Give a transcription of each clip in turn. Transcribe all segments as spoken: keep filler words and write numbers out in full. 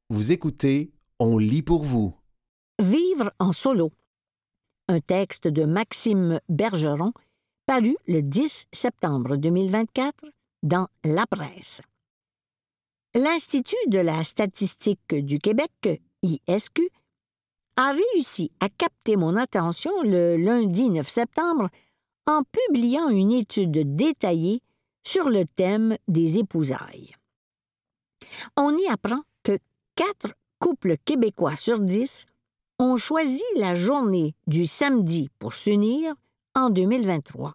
Vous écoutez, on lit pour vous. Vivre en solo. Un texte de Maxime Bergeron, paru le dix septembre deux mille vingt-quatre dans La Presse. L'Institut de la statistique du Québec, I S Q, a réussi à capter mon attention le lundi neuf septembre en publiant une étude détaillée sur le thème des épousailles. On y apprend que quatre couples québécois sur dix ont choisi la journée du samedi pour s'unir en deux mille vingt-trois.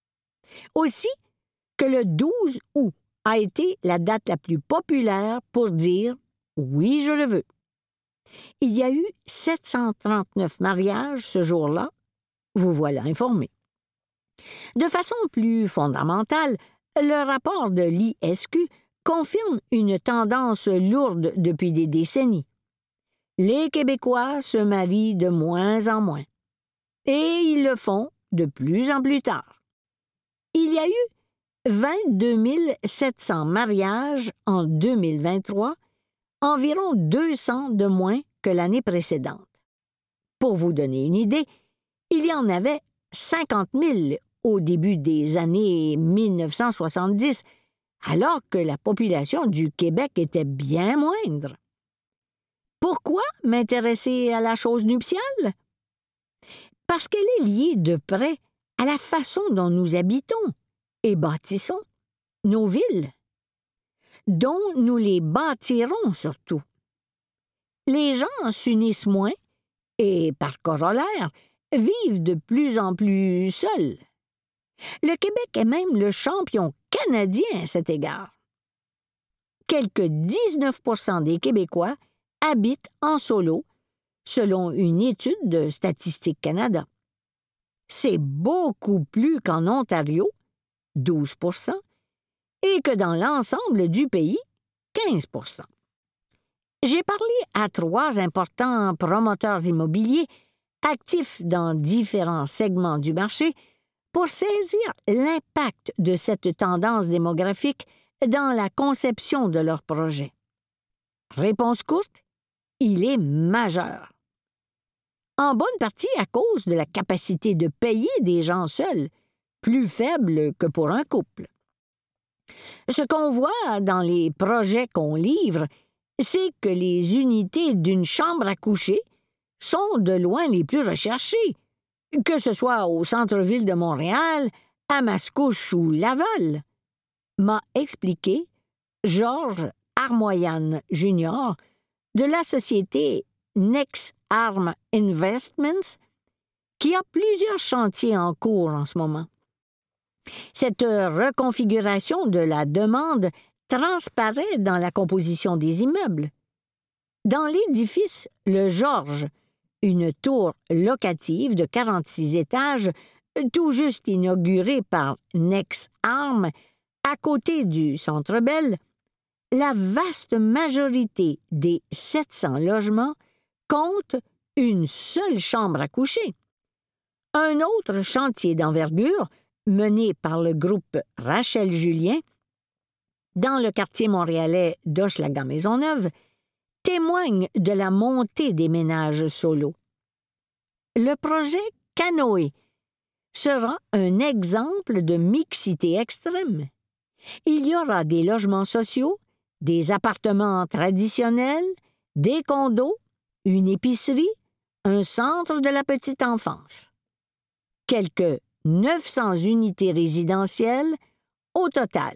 Aussi que le douze août a été la date la plus populaire pour dire « oui, je le veux ». Il y a eu sept cent trente-neuf mariages ce jour-là, vous voilà informé. De façon plus fondamentale, le rapport de l'I S Q confirme une tendance lourde depuis des décennies. Les Québécois se marient de moins en moins. Et ils le font de plus en plus tard. Il y a eu vingt-deux mille sept cents mariages en deux mille vingt-trois, environ deux cents de moins que l'année précédente. Pour vous donner une idée, il y en avait cinquante mille au début des années mille neuf cent soixante-dix, alors que la population du Québec était bien moindre. Pourquoi m'intéresser à la chose nuptiale? Parce qu'elle est liée de près à la façon dont nous habitons et bâtissons nos villes, dont nous les bâtirons surtout. Les gens s'unissent moins et, par corollaire, vivent de plus en plus seuls. Le Québec est même le champion canadien à cet égard. Quelque dix-neuf pour cent des Québécois habitent en solo, selon une étude de Statistique Canada. C'est beaucoup plus qu'en Ontario, douze pour cent, et que dans l'ensemble du pays, quinze pour cent. J'ai parlé à trois importants promoteurs immobiliers actifs dans différents segments du marché pour saisir l'impact de cette tendance démographique dans la conception de leurs projets. Réponse courte, il est majeur. En bonne partie à cause de la capacité de payer des gens seuls, plus faible que pour un couple. Ce qu'on voit dans les projets qu'on livre, c'est que les unités d'une chambre à coucher sont de loin les plus recherchées, que ce soit au centre-ville de Montréal, à Mascouche ou Laval, m'a expliqué Georges Armoyan Junior de la société Nex Arm Investments, qui a plusieurs chantiers en cours en ce moment. Cette reconfiguration de la demande transparaît dans la composition des immeubles. Dans l'édifice Le Georges, une tour locative de quarante-six étages, tout juste inaugurée par Nex Arm, à côté du Centre Bell, la vaste majorité des sept cents logements compte une seule chambre à coucher. Un autre chantier d'envergure, mené par le groupe Rachel Julien, dans le quartier montréalais d'Hochelaga-Maisonneuve, témoigne de la montée des ménages solos. Le projet Canoë sera un exemple de mixité extrême. Il y aura des logements sociaux, des appartements traditionnels, des condos, une épicerie, un centre de la petite enfance. Quelques neuf cents unités résidentielles au total.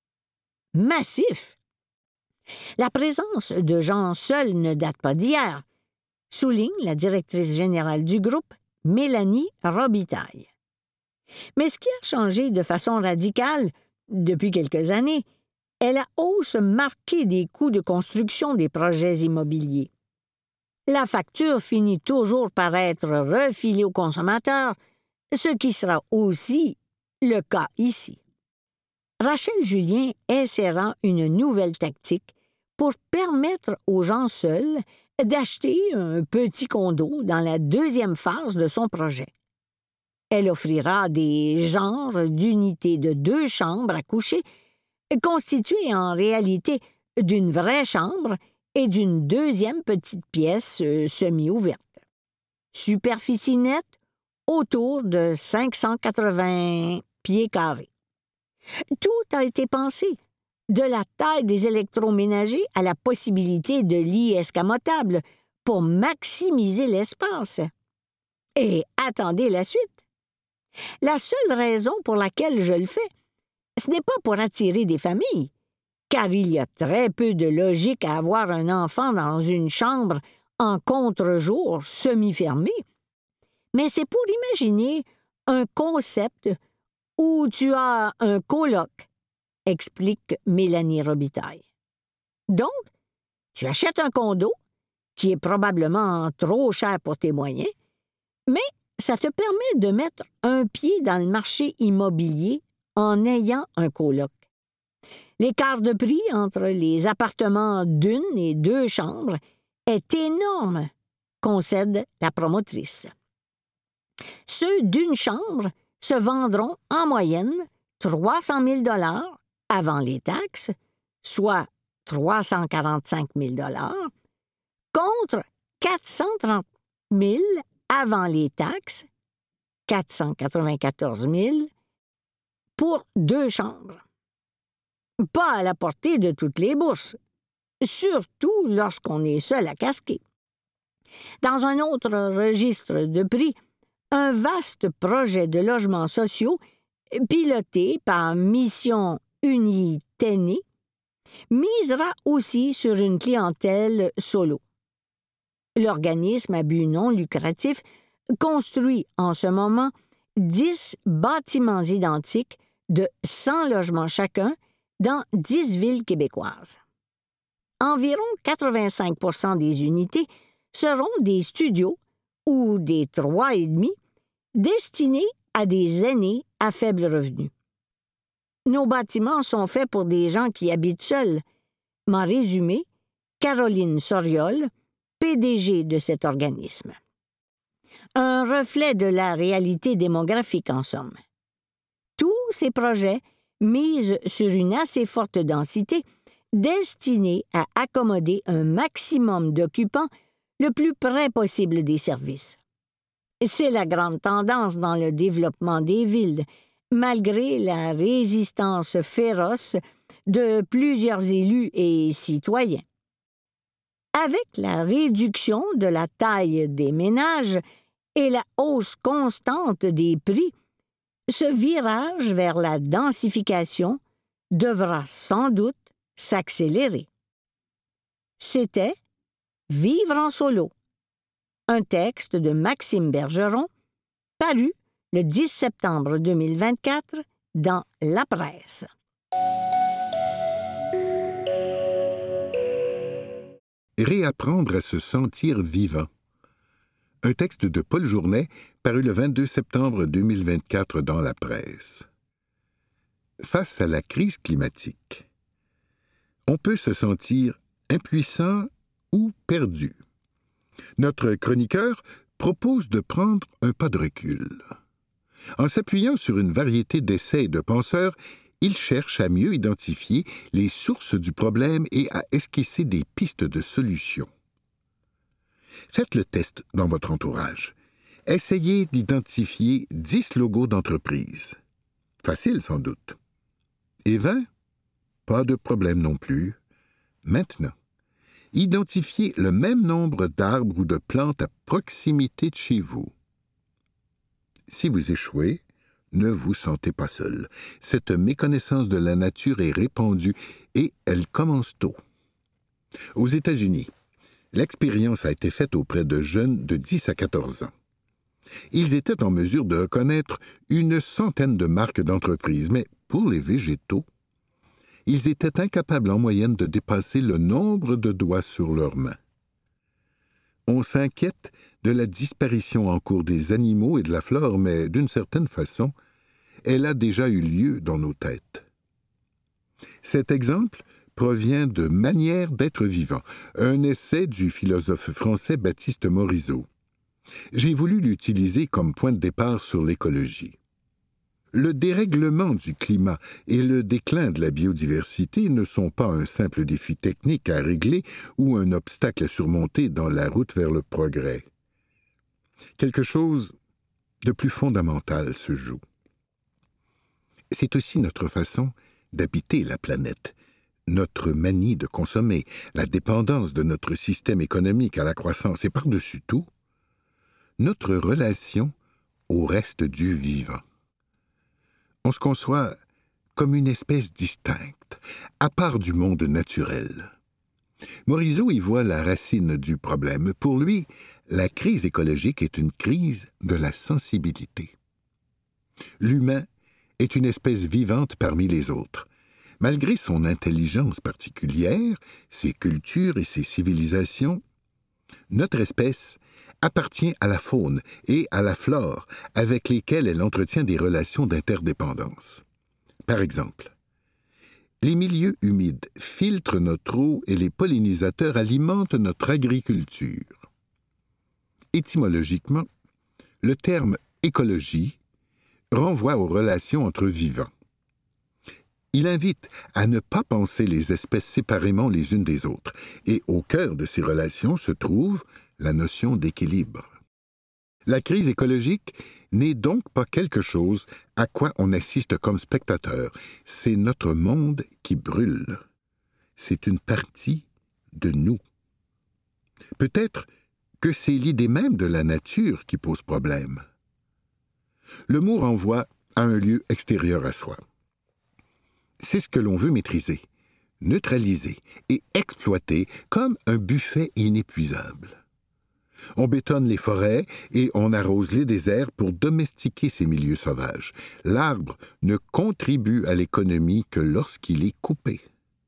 Massif! La présence de gens seuls ne date pas d'hier, souligne la directrice générale du groupe, Mélanie Robitaille. Mais ce qui a changé de façon radicale depuis quelques années est la hausse marquée des coûts de construction des projets immobiliers. La facture finit toujours par être refilée aux consommateurs, ce qui sera aussi le cas ici. Rachel Julien essaiera une nouvelle tactique pour permettre aux gens seuls d'acheter un petit condo dans la deuxième phase de son projet. Elle offrira des genres d'unités de deux chambres à coucher, constituées en réalité d'une vraie chambre et d'une deuxième petite pièce euh, semi-ouverte. Superficie nette autour de cinq cent quatre-vingts pieds carrés. Tout a été pensé, de la taille des électroménagers à la possibilité de lits escamotables pour maximiser l'espace. Et attendez la suite. La seule raison pour laquelle je le fais, ce n'est pas pour attirer des familles, car il y a très peu de logique à avoir un enfant dans une chambre en contre-jour semi-fermée, mais c'est pour imaginer un concept où tu as un coloc, explique Mélanie Robitaille. Donc, tu achètes un condo, qui est probablement trop cher pour tes moyens, mais ça te permet de mettre un pied dans le marché immobilier en ayant un coloc. L'écart de prix entre les appartements d'une et deux chambres est énorme, concède la promotrice. Ceux d'une chambre se vendront en moyenne trois cent mille dollars avant les taxes, soit trois cent quarante-cinq mille dollars, contre quatre cent trente mille avant les taxes, quatre cent quatre-vingt-quatorze mille, pour deux chambres. Pas à la portée de toutes les bourses, surtout lorsqu'on est seul à casquer. Dans un autre registre de prix, un vaste projet de logements sociaux piloté par Mission Unie-Téné misera aussi sur une clientèle solo. L'organisme à but non lucratif construit en ce moment dix bâtiments identiques de cent logements chacun dans dix villes québécoises. Environ quatre-vingt-cinq pour cent des unités seront des studios ou des trois et demi destinés à des aînés à faible revenu. Nos bâtiments sont faits pour des gens qui habitent seuls, m'a résumé Caroline Soriol, P D G de cet organisme. Un reflet de la réalité démographique, en somme. Tous ces projets misent sur une assez forte densité destinée à accommoder un maximum d'occupants le plus près possible des services. C'est la grande tendance dans le développement des villes, malgré la résistance féroce de plusieurs élus et citoyens. Avec la réduction de la taille des ménages et la hausse constante des prix, ce virage vers la densification devra sans doute s'accélérer. C'était Vivre en solo, un texte de Maxime Bergeron, paru le dix septembre deux mille vingt-quatre dans La Presse. Réapprendre à se sentir vivant. Un texte de Paul Journet, paru le vingt-deux septembre deux mille vingt-quatre dans La Presse. Face à la crise climatique, on peut se sentir impuissant ou perdu. Notre chroniqueur propose de prendre un pas de recul. En s'appuyant sur une variété d'essais et de penseurs, il cherche à mieux identifier les sources du problème et à esquisser des pistes de solutions. Faites le test dans votre entourage. Essayez d'identifier dix logos d'entreprise. Facile sans doute. Et vingt? Pas de problème non plus. Maintenant, identifiez le même nombre d'arbres ou de plantes à proximité de chez vous. Si vous échouez, ne vous sentez pas seul. Cette méconnaissance de la nature est répandue et elle commence tôt. Aux États-Unis, l'expérience a été faite auprès de jeunes de dix à quatorze ans. Ils étaient en mesure de reconnaître une centaine de marques d'entreprises, mais pour les végétaux, ils étaient incapables en moyenne de dépasser le nombre de doigts sur leurs mains. On s'inquiète de la disparition en cours des animaux et de la flore, mais d'une certaine façon, elle a déjà eu lieu dans nos têtes. Cet exemple provient de Manière d'être vivant, un essai du philosophe français Baptiste Morisot. J'ai voulu l'utiliser comme point de départ sur l'écologie. Le dérèglement du climat et le déclin de la biodiversité ne sont pas un simple défi technique à régler ou un obstacle à surmonter dans la route vers le progrès. Quelque chose de plus fondamental se joue. C'est aussi notre façon d'habiter la planète, notre manie de consommer, la dépendance de notre système économique à la croissance et par-dessus tout, notre relation au reste du vivant. On se conçoit comme une espèce distincte, à part du monde naturel. Morisot y voit la racine du problème. Pour lui, la crise écologique est une crise de la sensibilité. L'humain est une espèce vivante parmi les autres. Malgré son intelligence particulière, ses cultures et ses civilisations, notre espèce appartient à la faune et à la flore avec lesquelles elle entretient des relations d'interdépendance. Par exemple, les milieux humides filtrent notre eau et les pollinisateurs alimentent notre agriculture. Étymologiquement, le terme écologie renvoie aux relations entre vivants. Il invite à ne pas penser les espèces séparément les unes des autres, et au cœur de ces relations se trouve la notion d'équilibre. La crise écologique n'est donc pas quelque chose à quoi on assiste comme spectateur, c'est notre monde qui brûle. C'est une partie de nous. Peut-être que c'est l'idée même de la nature qui pose problème. Le mot renvoie à un lieu extérieur à soi. C'est ce que l'on veut maîtriser, neutraliser et exploiter comme un buffet inépuisable. On bétonne les forêts et on arrose les déserts pour domestiquer ces milieux sauvages. L'arbre ne contribue à l'économie que lorsqu'il est coupé.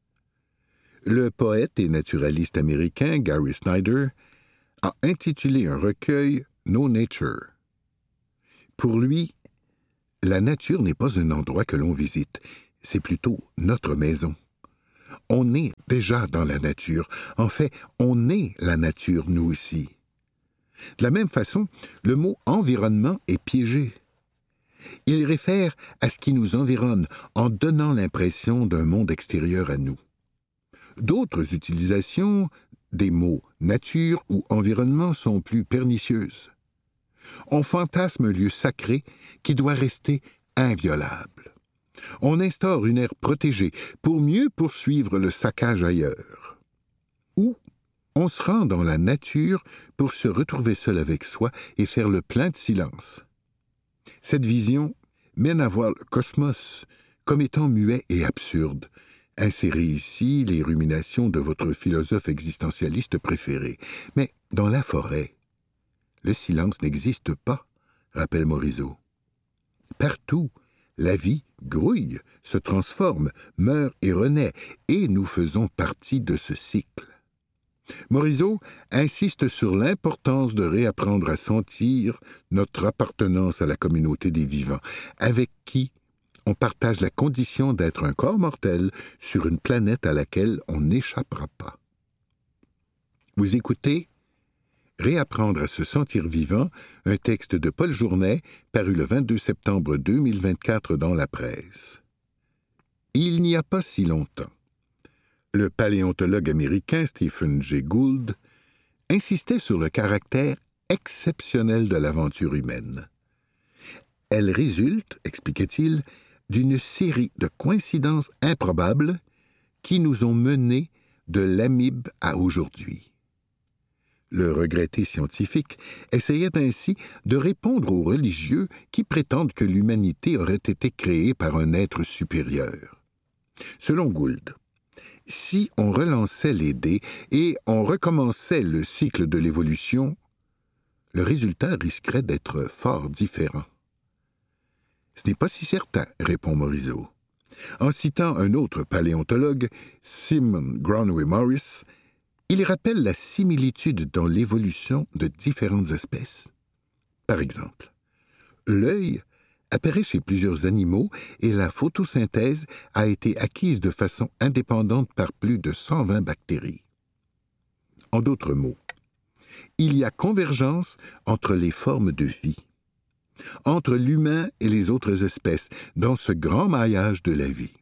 Le poète et naturaliste américain Gary Snyder a intitulé un recueil « No Nature ». Pour lui, la nature n'est pas un endroit que l'on visite, c'est plutôt notre maison. On est déjà dans la nature. En fait, on est la nature, nous aussi. De la même façon, le mot « environnement » est piégé. Il réfère à ce qui nous environne en donnant l'impression d'un monde extérieur à nous. D'autres utilisations des mots « nature » ou « environnement » sont plus pernicieuses. On fantasme un lieu sacré qui doit rester inviolable. On instaure une aire protégée pour mieux poursuivre le saccage ailleurs. Ou on se rend dans la nature pour se retrouver seul avec soi et faire le plein de silence. Cette vision mène à voir le cosmos comme étant muet et absurde. Insérez ici les ruminations de votre philosophe existentialiste préféré. Mais dans la forêt, le silence n'existe pas, rappelle Morisot. Partout, la vie grouille, se transforme, meurt et renaît, et nous faisons partie de ce cycle. Morisot insiste sur l'importance de réapprendre à sentir notre appartenance à la communauté des vivants, avec qui on partage la condition d'être un corps mortel sur une planète à laquelle on n'échappera pas. Vous écoutez Réapprendre à se sentir vivant, un texte de Paul Journet, paru le vingt-deux septembre deux mille vingt-quatre dans la presse. Il n'y a pas si longtemps, le paléontologue américain Stephen Jay Gould insistait sur le caractère exceptionnel de l'aventure humaine. Elle résulte, expliquait-il, d'une série de coïncidences improbables qui nous ont menés de l'amibe à aujourd'hui. Le regretté scientifique essayait ainsi de répondre aux religieux qui prétendent que l'humanité aurait été créée par un être supérieur. Selon Gould, si on relançait les dés et on recommençait le cycle de l'évolution, le résultat risquerait d'être fort différent. Ce n'est pas si certain, répond Morisot. En citant un autre paléontologue, Simon Gronwy Morris, il rappelle la similitude dans l'évolution de différentes espèces. Par exemple, l'œil apparaît chez plusieurs animaux et la photosynthèse a été acquise de façon indépendante par plus de cent vingt bactéries. En d'autres mots, il y a convergence entre les formes de vie. entre l'humain et les autres espèces, dans ce grand maillage de la vie.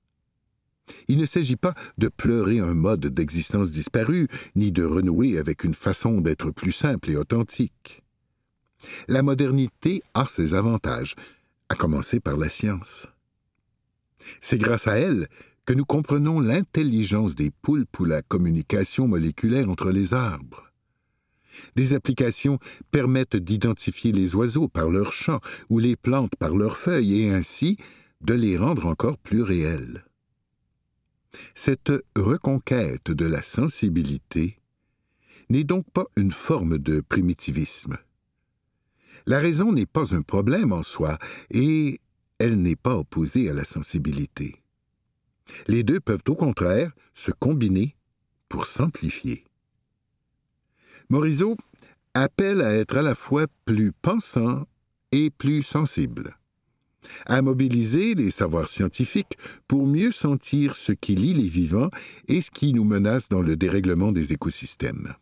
Il ne s'agit pas de pleurer un mode d'existence disparu, ni de renouer avec une façon d'être plus simple et authentique. La modernité a ses avantages, à commencer par la science. C'est grâce à elle que nous comprenons l'intelligence des poulpes ou la communication moléculaire entre les arbres. Des applications permettent d'identifier les oiseaux par leur chant ou les plantes par leurs feuilles et ainsi de les rendre encore plus réelles. Cette reconquête de la sensibilité n'est donc pas une forme de primitivisme. La raison n'est pas un problème en soi et elle n'est pas opposée à la sensibilité. Les deux peuvent au contraire se combiner pour s'amplifier. Morisot appelle à être à la fois plus pensant et plus sensible, à mobiliser les savoirs scientifiques pour mieux sentir ce qui lie les vivants et ce qui nous menace dans le dérèglement des écosystèmes.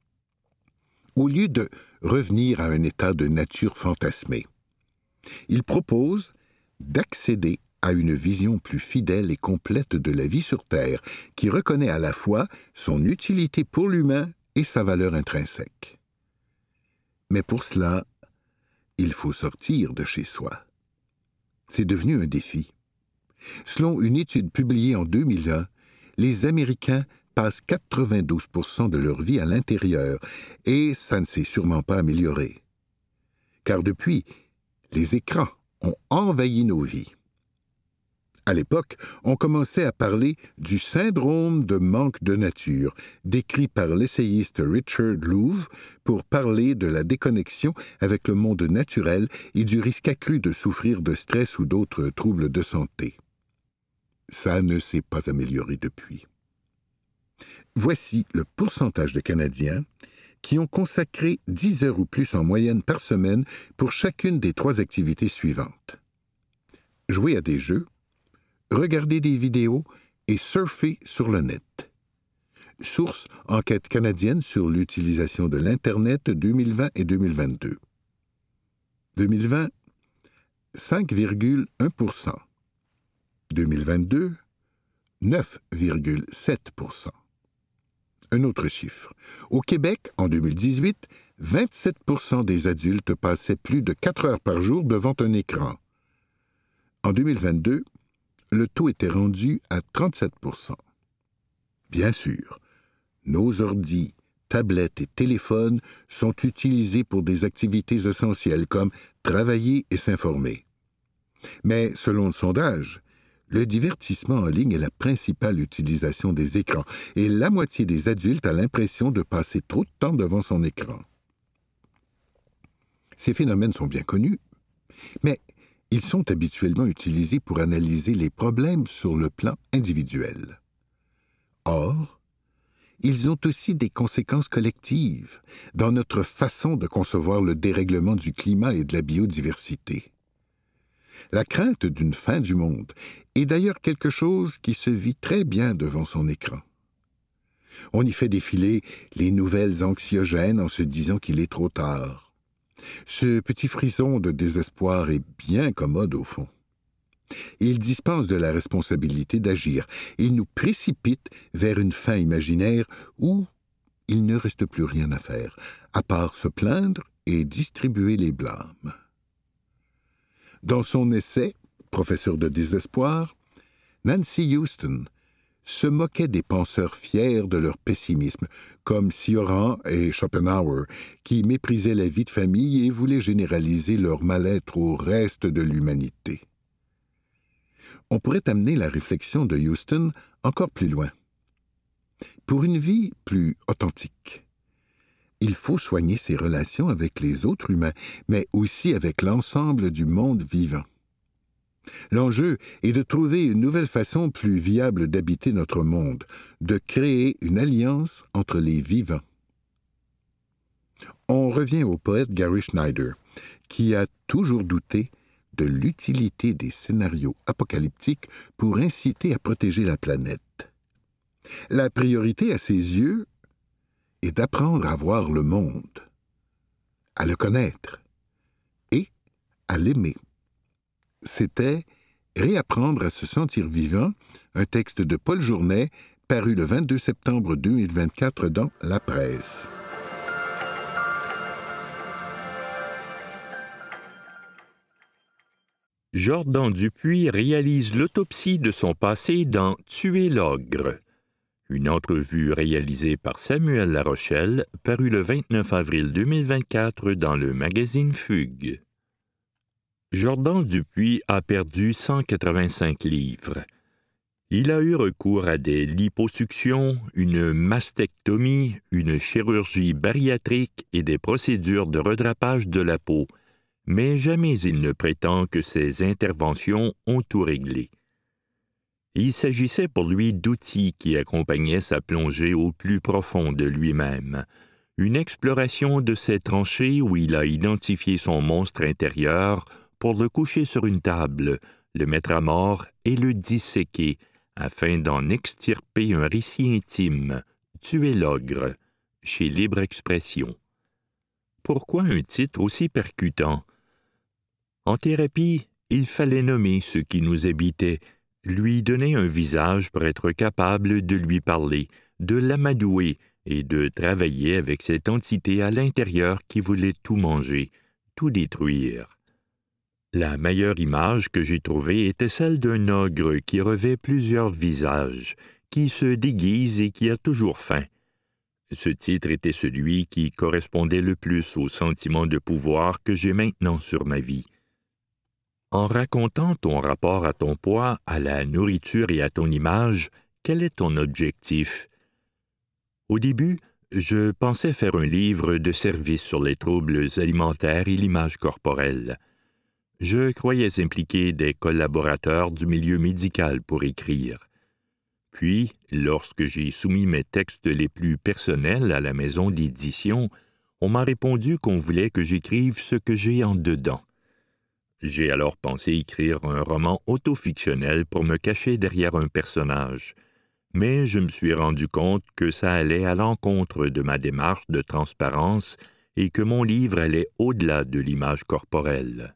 Au lieu de revenir à un état de nature fantasmée, il propose d'accéder à une vision plus fidèle et complète de la vie sur Terre, qui reconnaît à la fois son utilité pour l'humain et sa valeur intrinsèque. Mais pour cela, il faut sortir de chez soi. C'est devenu un défi. Selon une étude publiée en deux mille un, les Américains passent quatre-vingt-douze pour cent de leur vie à l'intérieur, et ça ne s'est sûrement pas amélioré. Car depuis, les écrans ont envahi nos vies. À l'époque, on commençait à parler du syndrome de manque de nature, décrit par l'essayiste Richard Louv pour parler de la déconnexion avec le monde naturel et du risque accru de souffrir de stress ou d'autres troubles de santé. Ça ne s'est pas amélioré depuis. Voici le pourcentage de Canadiens qui ont consacré dix heures ou plus en moyenne par semaine pour chacune des trois activités suivantes. Jouer à des jeux, regarder des vidéos et surfer sur le net. Source Enquête canadienne sur l'utilisation de l'Internet deux mille vingt et deux mille vingt-deux. deux mille vingt, cinq virgule un pour cent. deux mille vingt-deux, neuf virgule sept pour cent. Un autre chiffre. Au Québec, en deux mille dix-huit, vingt-sept pour cent des adultes passaient plus de quatre heures par jour devant un écran. En deux mille vingt-deux, le taux était rendu à trente-sept pour cent. Bien sûr, nos ordis, tablettes et téléphones sont utilisés pour des activités essentielles comme travailler et s'informer. Mais selon le sondage, le divertissement en ligne est la principale utilisation des écrans et la moitié des adultes a l'impression de passer trop de temps devant son écran. Ces phénomènes sont bien connus, mais ils sont habituellement utilisés pour analyser les problèmes sur le plan individuel. Or, ils ont aussi des conséquences collectives dans notre façon de concevoir le dérèglement du climat et de la biodiversité. La crainte d'une fin du monde est d'ailleurs quelque chose qui se vit très bien devant son écran. On y fait défiler les nouvelles anxiogènes en se disant qu'il est trop tard. Ce petit frisson de désespoir est bien commode au fond. Il dispense de la responsabilité d'agir. Il nous précipite vers une fin imaginaire où il ne reste plus rien à faire, à part se plaindre et distribuer les blâmes. Dans son essai « Professeur de désespoir », Nancy Houston se moquait des penseurs fiers de leur pessimisme, comme Cioran et Schopenhauer, qui méprisaient la vie de famille et voulaient généraliser leur mal-être au reste de l'humanité. On pourrait amener la réflexion de Houston encore plus loin. Pour une vie plus authentique, il faut soigner ses relations avec les autres humains, mais aussi avec l'ensemble du monde vivant. L'enjeu est de trouver une nouvelle façon plus viable d'habiter notre monde, de créer une alliance entre les vivants. On revient au poète Gary Schneider, qui a toujours douté de l'utilité des scénarios apocalyptiques pour inciter à protéger la planète. La priorité, à ses yeux, est d'apprendre à voir le monde, à le connaître et à l'aimer. C'était « Réapprendre à se sentir vivant », un texte de Paul Journet, paru le vingt-deux septembre deux mille vingt-quatre dans La Presse. Jordan Dupuis réalise l'autopsie de son passé dans « Tuer l'ogre ». Une entrevue réalisée par Samuel Larochelle, parue le vingt-neuf avril deux mille vingt-quatre dans le magazine Fugue. Jordan Dupuis a perdu cent quatre-vingt-cinq livres. Il a eu recours à des liposuctions, une mastectomie, une chirurgie bariatrique et des procédures de redrapage de la peau, mais jamais il ne prétend que ces interventions ont tout réglé. Il s'agissait pour lui d'outils qui accompagnaient sa plongée au plus profond de lui-même, une exploration de ces tranchées où il a identifié son monstre intérieur pour le coucher sur une table, le mettre à mort et le disséquer, afin d'en extirper un récit intime, « Tuer l'ogre », chez Libre Expression. Pourquoi un titre aussi percutant? En thérapie, il fallait nommer ce qui nous habitait, lui donner un visage pour être capable de lui parler, de l'amadouer et de travailler avec cette entité à l'intérieur qui voulait tout manger, tout détruire. La meilleure image que j'ai trouvée était celle d'un ogre qui revêt plusieurs visages, qui se déguise et qui a toujours faim. Ce titre était celui qui correspondait le plus au sentiment de pouvoir que j'ai maintenant sur ma vie. En racontant ton rapport à ton poids, à la nourriture et à ton image, quel est ton objectif? Au début, je pensais faire un livre de service sur les troubles alimentaires et l'image corporelle. Je croyais impliquer des collaborateurs du milieu médical pour écrire. Puis, lorsque j'ai soumis mes textes les plus personnels à la maison d'édition, on m'a répondu qu'on voulait que j'écrive ce que j'ai en dedans. J'ai alors pensé écrire un roman autofictionnel pour me cacher derrière un personnage, mais je me suis rendu compte que ça allait à l'encontre de ma démarche de transparence et que mon livre allait au-delà de l'image corporelle.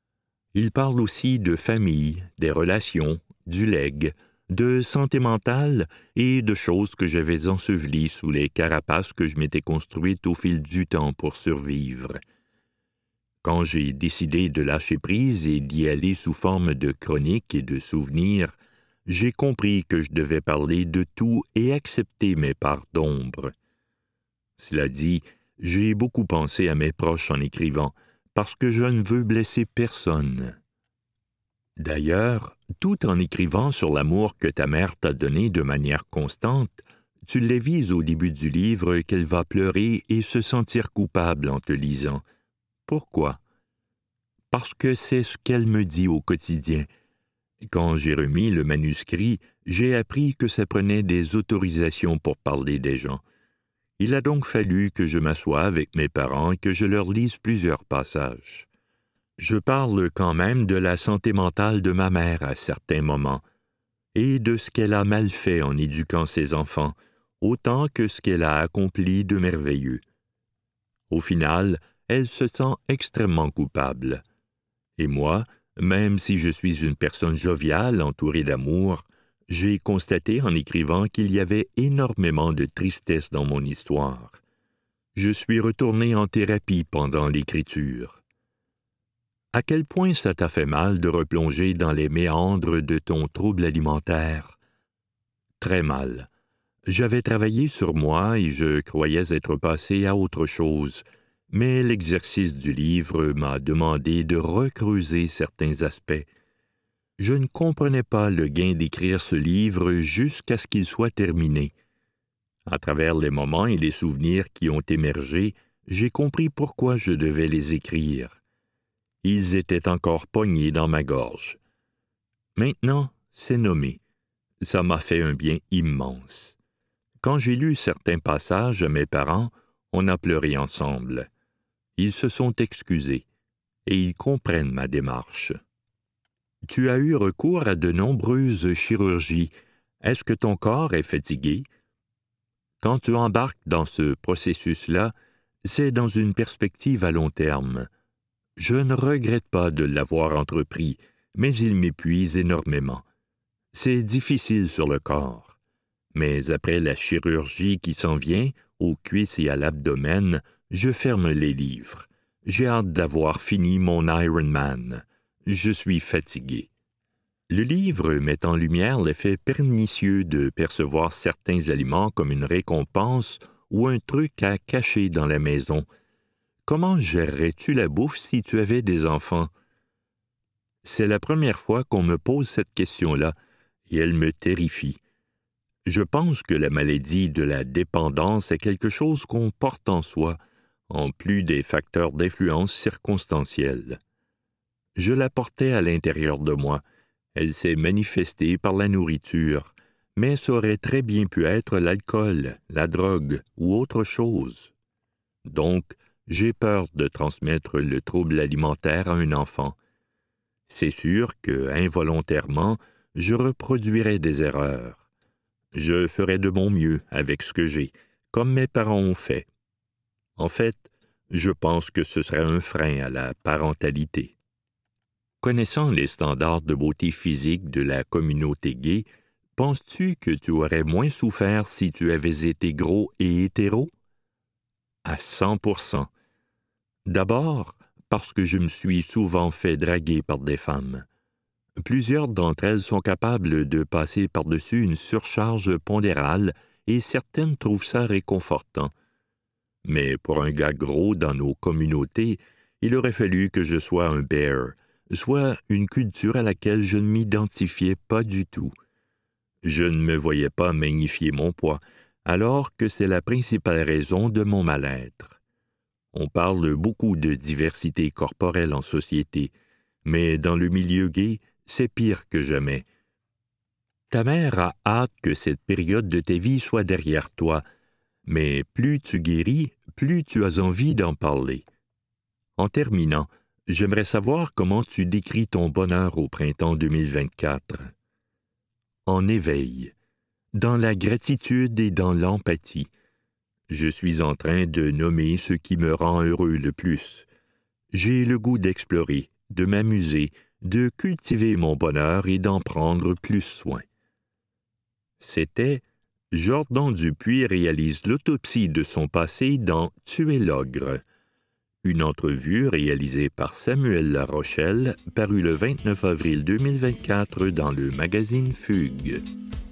Il parle aussi de famille, des relations, du legs, de santé mentale et de choses que j'avais ensevelies sous les carapaces que je m'étais construites au fil du temps pour survivre. Quand j'ai décidé de lâcher prise et d'y aller sous forme de chroniques et de souvenirs, j'ai compris que je devais parler de tout et accepter mes parts d'ombre. Cela dit, j'ai beaucoup pensé à mes proches en écrivant, parce que je ne veux blesser personne. D'ailleurs, tout en écrivant sur l'amour que ta mère t'a donné de manière constante, tu l'avises au début du livre qu'elle va pleurer et se sentir coupable en te lisant. Pourquoi? Parce que c'est ce qu'elle me dit au quotidien. Quand j'ai remis le manuscrit, j'ai appris que ça prenait des autorisations pour parler des gens. Il a donc fallu que je m'assoie avec mes parents et que je leur lise plusieurs passages. Je parle quand même de la santé mentale de ma mère à certains moments, et de ce qu'elle a mal fait en éduquant ses enfants, autant que ce qu'elle a accompli de merveilleux. Au final, elle se sent extrêmement coupable. Et moi, même si je suis une personne joviale entourée d'amour, j'ai constaté en écrivant qu'il y avait énormément de tristesse dans mon histoire. Je suis retourné en thérapie pendant l'écriture. À quel point ça t'a fait mal de replonger dans les méandres de ton trouble alimentaire? Très mal. J'avais travaillé sur moi et je croyais être passé à autre chose, mais l'exercice du livre m'a demandé de recreuser certains aspects. Je ne comprenais pas le gain d'écrire ce livre jusqu'à ce qu'il soit terminé. À travers les moments et les souvenirs qui ont émergé, j'ai compris pourquoi je devais les écrire. Ils étaient encore pognés dans ma gorge. Maintenant, c'est nommé. Ça m'a fait un bien immense. Quand j'ai lu certains passages à mes parents, on a pleuré ensemble. Ils se sont excusés, et ils comprennent ma démarche. Tu as eu recours à de nombreuses chirurgies. Est-ce que ton corps est fatigué? Quand tu embarques dans ce processus-là, c'est dans une perspective à long terme. Je ne regrette pas de l'avoir entrepris, mais il m'épuise énormément. C'est difficile sur le corps. Mais après la chirurgie qui s'en vient, aux cuisses et à l'abdomen, je ferme les livres. J'ai hâte d'avoir fini mon Ironman. Je suis fatigué. Le livre met en lumière l'effet pernicieux de percevoir certains aliments comme une récompense ou un truc à cacher dans la maison. Comment gérerais-tu la bouffe si tu avais des enfants? C'est la première fois qu'on me pose cette question-là, et elle me terrifie. Je pense que la maladie de la dépendance est quelque chose qu'on porte en soi, en plus des facteurs d'influence circonstanciels. Je la portais à l'intérieur de moi. Elle s'est manifestée par la nourriture, mais ça aurait très bien pu être l'alcool, la drogue ou autre chose. Donc, j'ai peur de transmettre le trouble alimentaire à un enfant. C'est sûr que, involontairement, je reproduirais des erreurs. Je ferais de mon mieux avec ce que j'ai, comme mes parents ont fait. En fait, je pense que ce serait un frein à la parentalité. Connaissant les standards de beauté physique de la communauté gay, penses-tu que tu aurais moins souffert si tu avais été gros et hétéro? À cent pour cent. D'abord, parce que je me suis souvent fait draguer par des femmes. Plusieurs d'entre elles sont capables de passer par-dessus une surcharge pondérale et certaines trouvent ça réconfortant. Mais pour un gars gros dans nos communautés, il aurait fallu que je sois un bear, soit une culture à laquelle je ne m'identifiais pas du tout. Je ne me voyais pas magnifier mon poids, alors que c'est la principale raison de mon mal-être. On parle beaucoup de diversité corporelle en société, mais dans le milieu gay, c'est pire que jamais. Ta mère a hâte que cette période de ta vie soit derrière toi, mais plus tu guéris, plus tu as envie d'en parler. En terminant, j'aimerais savoir comment tu décris ton bonheur au printemps deux mille vingt-quatre. En éveil, dans la gratitude et dans l'empathie. Je suis en train de nommer ce qui me rend heureux le plus. J'ai le goût d'explorer, de m'amuser, de cultiver mon bonheur et d'en prendre plus soin. C'était Jordan Dupuis réalise l'autopsie de son passé dans Tuer l'ogre. Une entrevue réalisée par Samuel Larochelle, parue le vingt-neuf avril deux mille vingt-quatre dans le magazine Fugue.